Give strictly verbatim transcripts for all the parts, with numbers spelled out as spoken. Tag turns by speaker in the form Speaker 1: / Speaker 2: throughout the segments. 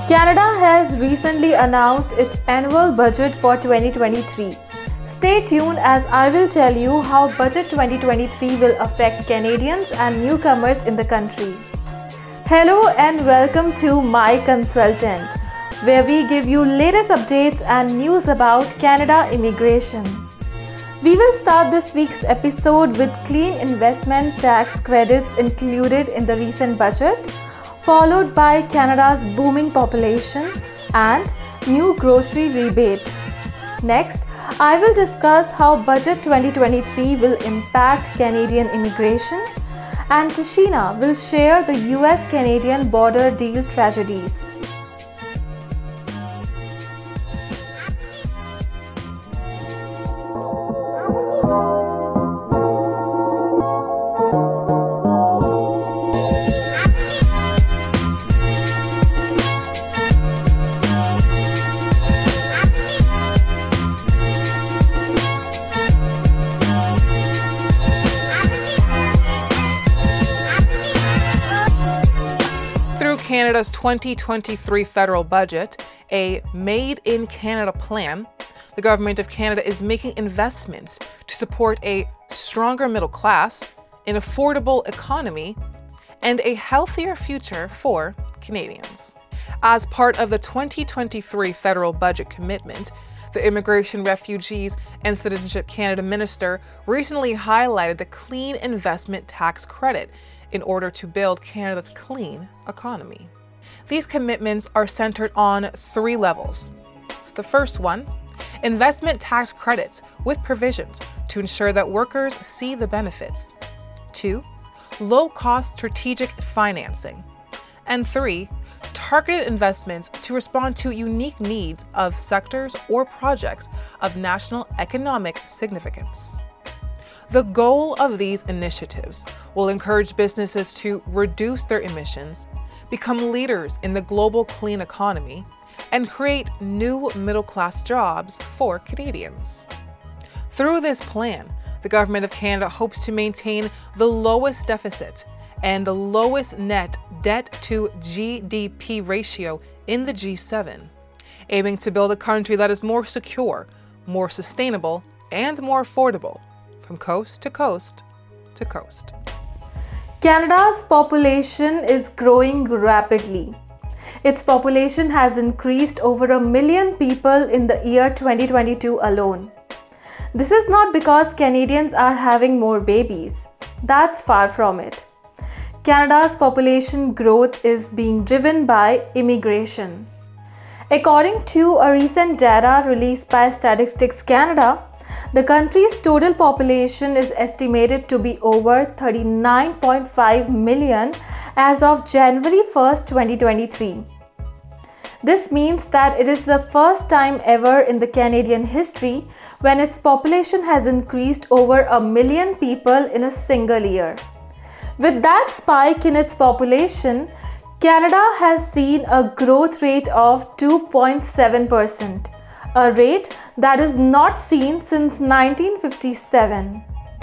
Speaker 1: Canada has recently announced its annual budget for twenty twenty-three. Stay tuned as I will tell you how Budget twenty twenty-three will affect Canadians and newcomers in the country. Hello and welcome to My Consultant, where we give you latest updates and news about Canada immigration. We will start this week's episode with clean investment tax credits included in the recent budget, followed by Canada's booming population and new grocery rebate. Next, I will discuss how Budget twenty twenty-three will impact Canadian immigration, and Tashina will share the U S Canadian border deal tragedies.
Speaker 2: Canada's twenty twenty-three federal budget, a Made in Canada plan, the Government of Canada is making investments to support a stronger middle class, an affordable economy, and a healthier future for Canadians. As part of the twenty twenty-three federal budget commitment, the Immigration, Refugees, and Citizenship Canada Minister recently highlighted the Clean Investment Tax Credit in order to build Canada's clean economy. These commitments are centered on three levels. The first one, investment tax credits with provisions to ensure that workers see the benefits. Two, low-cost strategic financing. And three, targeted investments to respond to unique needs of sectors or projects of national economic significance. The goal of these initiatives will encourage businesses to reduce their emissions, become leaders in the global clean economy, and create new middle-class jobs for Canadians. Through this plan, the Government of Canada hopes to maintain the lowest deficit and the lowest net debt to G D P ratio in the G seven, aiming to build a country that is more secure, more sustainable, and more affordable, from coast to coast to coast.
Speaker 1: Canada's population is growing rapidly. Its population has increased over a million people in the year twenty twenty-two alone. This is not because Canadians are having more babies. That's far from it. Canada's population growth is being driven by immigration. According to a recent data released by Statistics Canada, the country's total population is estimated to be over thirty-nine point five million as of January first, twenty twenty-three. This means that it is the first time ever in the Canadian history when its population has increased over a million people in a single year. With that spike in its population, Canada has seen a growth rate of two point seven percent. A rate that is not seen since nineteen fifty-seven.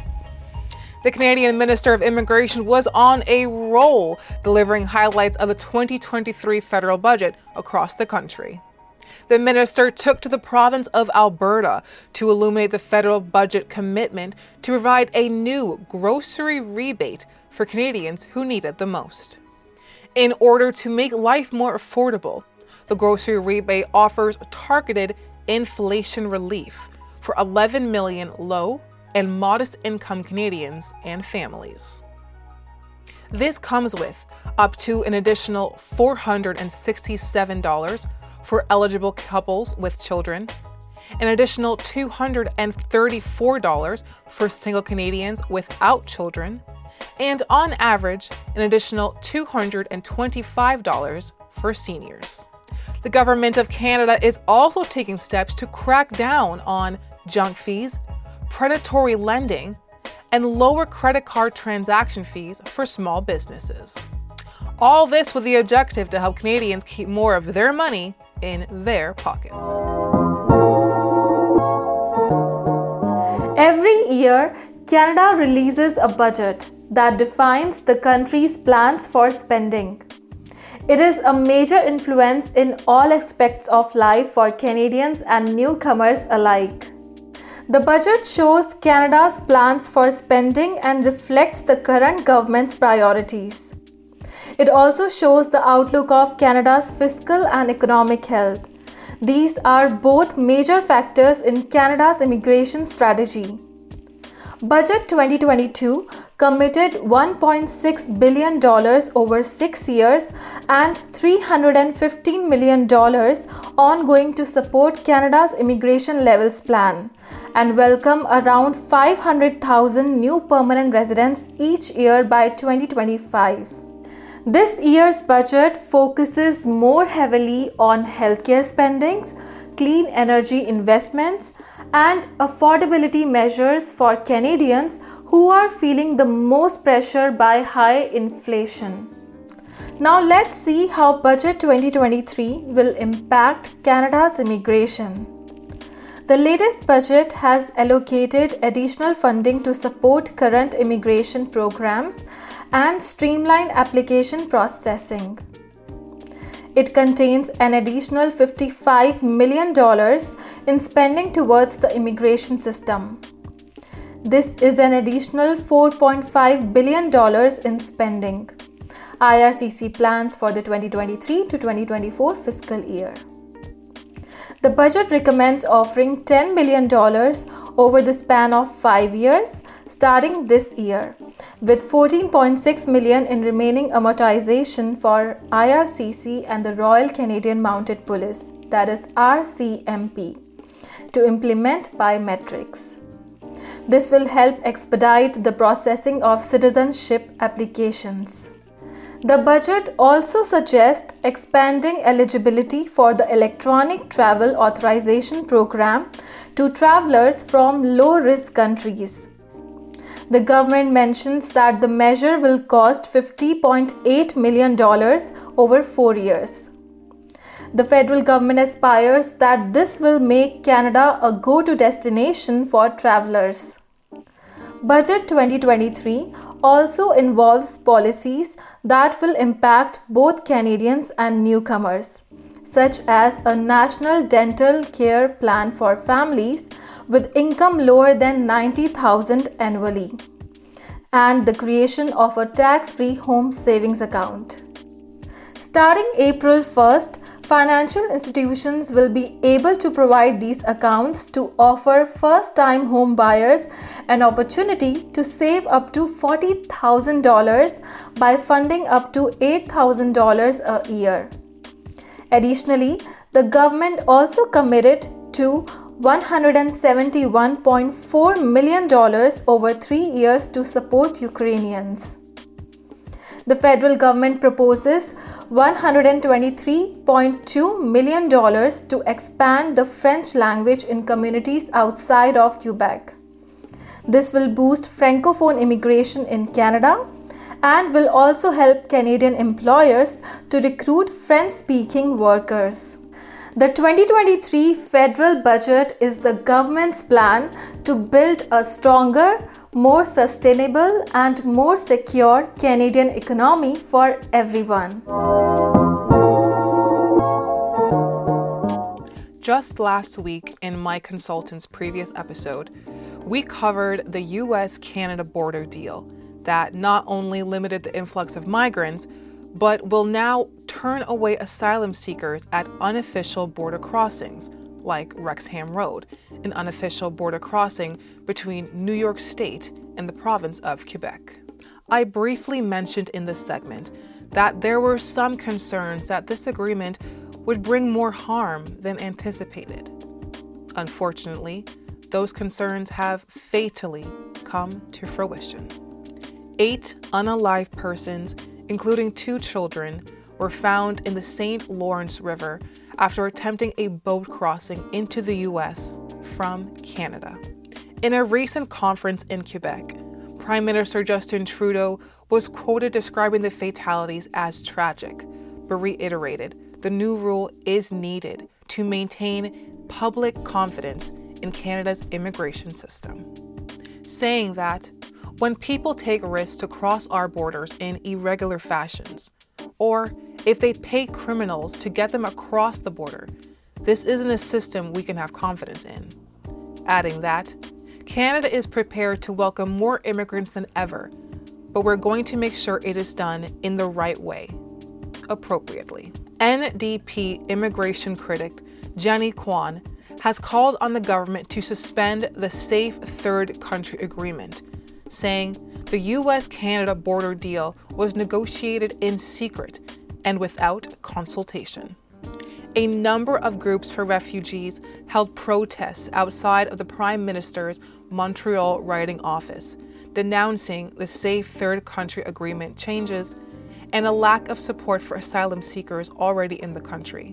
Speaker 2: The Canadian Minister of Immigration was on a roll, delivering highlights of the twenty twenty-three federal budget across the country. The minister took to the province of Alberta to illuminate the federal budget commitment to provide a new grocery rebate for Canadians who need it the most. In order to make life more affordable, the grocery rebate offers targeted inflation relief for eleven million low and modest income Canadians and families. This comes with up to an additional four hundred sixty-seven dollars for eligible couples with children, an additional two hundred thirty-four dollars for single Canadians without children, and on average, an additional two hundred twenty-five dollars for seniors. The Government of Canada is also taking steps to crack down on junk fees, predatory lending, and lower credit card transaction fees for small businesses. All this with the objective to help Canadians keep more of their money in their pockets.
Speaker 1: Every year, Canada releases a budget that defines the country's plans for spending. It is a major influence in all aspects of life for Canadians and newcomers alike. The budget shows Canada's plans for spending and reflects the current government's priorities. It also shows the outlook of Canada's fiscal and economic health. These are both major factors in Canada's immigration strategy. Budget twenty twenty-two committed one point six billion dollars over six years and three hundred fifteen million dollars ongoing to support Canada's immigration levels plan and welcome around five hundred thousand new permanent residents each year by twenty twenty-five. This year's budget focuses more heavily on healthcare spendings, clean energy investments, and affordability measures for Canadians who are feeling the most pressure by high inflation. Now let's see how Budget twenty twenty-three will impact Canada's immigration. The latest budget has allocated additional funding to support current immigration programs and streamline application processing. It contains an additional fifty-five million dollars in spending towards the immigration system. This is an additional four point five billion dollars in spending. I R C C plans for the twenty twenty-three to twenty twenty-four fiscal year. The budget recommends offering ten million dollars over the span of five years, starting this year, with fourteen point six million dollars in remaining amortization for I R C C and the Royal Canadian Mounted Police, that is R C M P, to implement biometrics. This will help expedite the processing of citizenship applications. The budget also suggests expanding eligibility for the Electronic Travel Authorization Program to travelers from low-risk countries. The government mentions that the measure will cost fifty point eight million dollars over four years. The federal government aspires that this will make Canada a go-to destination for travelers. Budget twenty twenty-three also involves policies that will impact both Canadians and newcomers, such as a national dental care plan for families with income lower than ninety thousand dollars annually, and the creation of a tax-free home savings account. Starting April first, financial institutions will be able to provide these accounts to offer first-time home buyers an opportunity to save up to forty thousand dollars by funding up to eight thousand dollars a year. Additionally, the government also committed to one hundred seventy-one point four million dollars over three years to support Ukrainians. The federal government proposes one hundred twenty-three point two million dollars to expand the French language in communities outside of Quebec. This will boost Francophone immigration in Canada and will also help Canadian employers to recruit French-speaking workers. The twenty twenty-three federal budget is the government's plan to build a stronger, more sustainable and more secure Canadian economy for everyone.
Speaker 2: Just last week in My Consultant's previous episode, we covered the U S Canada border deal that not only limited the influx of migrants, but will now turn away asylum seekers at unofficial border crossings, like Rexham Road, an unofficial border crossing between New York State and the province of Quebec. I briefly mentioned in this segment that there were some concerns that this agreement would bring more harm than anticipated. Unfortunately, those concerns have fatally come to fruition. Eight unalive persons, including two children, were found in the Saint Lawrence River after attempting a boat crossing into the U S from Canada. In a recent conference in Quebec, Prime Minister Justin Trudeau was quoted describing the fatalities as tragic, but reiterated the new rule is needed to maintain public confidence in Canada's immigration system, saying that when people take risks to cross our borders in irregular fashions, or if they pay criminals to get them across the border, this isn't a system we can have confidence in. Adding that, Canada is prepared to welcome more immigrants than ever, but we're going to make sure it is done in the right way, appropriately. N D P immigration critic Jenny Kwan has called on the government to suspend the Safe Third Country Agreement, saying the U S Canada border deal was negotiated in secret and without consultation. A number of groups for refugees held protests outside of the Prime Minister's Montreal writing office, denouncing the Safe Third Country Agreement changes and a lack of support for asylum seekers already in the country.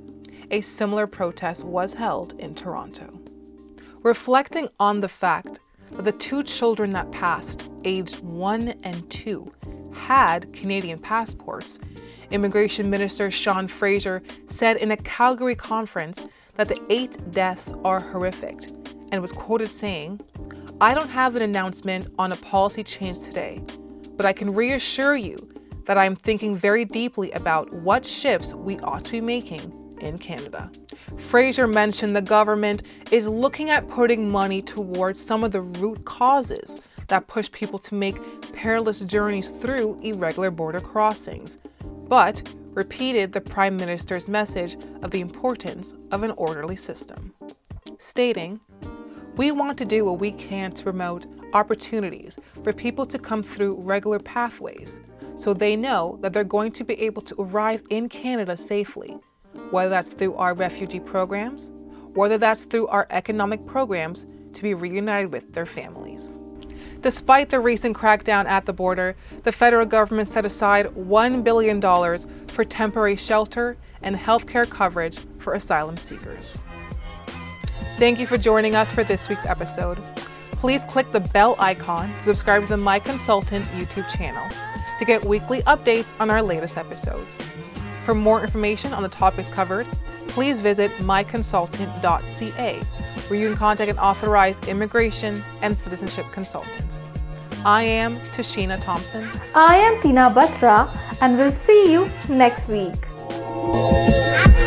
Speaker 2: A similar protest was held in Toronto. Reflecting on the fact that the two children that passed, aged one and two, had Canadian passports, Immigration Minister Sean Fraser said in a Calgary conference that the eight deaths are horrific and was quoted saying, "I don't have an announcement on a policy change today, but I can reassure you that I'm thinking very deeply about what shifts we ought to be making in Canada." Fraser mentioned the government is looking at putting money towards some of the root causes that push people to make perilous journeys through irregular border crossings, but repeated the Prime Minister's message of the importance of an orderly system, stating, "We want to do what we can to promote opportunities for people to come through regular pathways so they know that they're going to be able to arrive in Canada safely, whether that's through our refugee programs, whether that's through our economic programs to be reunited with their families." Despite the recent crackdown at the border, the federal government set aside one billion dollars for temporary shelter and healthcare coverage for asylum seekers. Thank you for joining us for this week's episode. Please click the bell icon to subscribe to the My Consultant YouTube channel to get weekly updates on our latest episodes. For more information on the topics covered, please visit my consultant dot c a, where you can contact an authorized immigration and citizenship consultant. I am Tashina Thompson.
Speaker 1: I am Tina Batra, and we'll see you next week.